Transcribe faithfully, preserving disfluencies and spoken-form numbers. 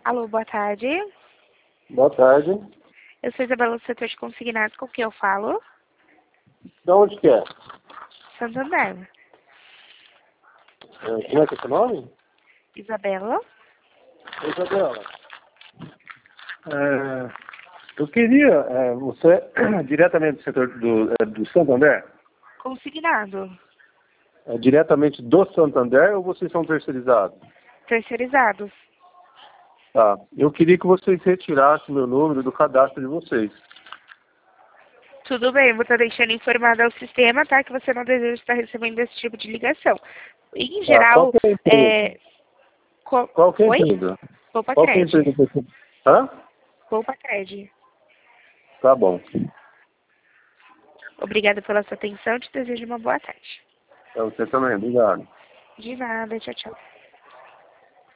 Alô, boa tarde. Boa tarde. Eu sou Isabela do setor de consignados, com quem eu falo? Da onde que é? Santander. É, como é que é seu nome? Isabela. Isabela. É, eu queria, é, você é diretamente do setor do, é, do Santander? Consignado. É diretamente do Santander ou vocês são terceirizados? Terceirizados. Tá. Eu queria que vocês retirassem meu número do cadastro de vocês. Tudo bem, vou estar deixando informado ao sistema, tá? Que você não deseja estar recebendo esse tipo de ligação. Em Tá. Qual geral, que é a empresa? é... Co... Qual que é a Oi? empresa? Poupa Qual que é a Cred. empresa? que você- Hã? Poupa Cred. Tá bom. Obrigada pela sua atenção, te desejo uma boa tarde. Pra você também, obrigado. De nada, tchau, tchau.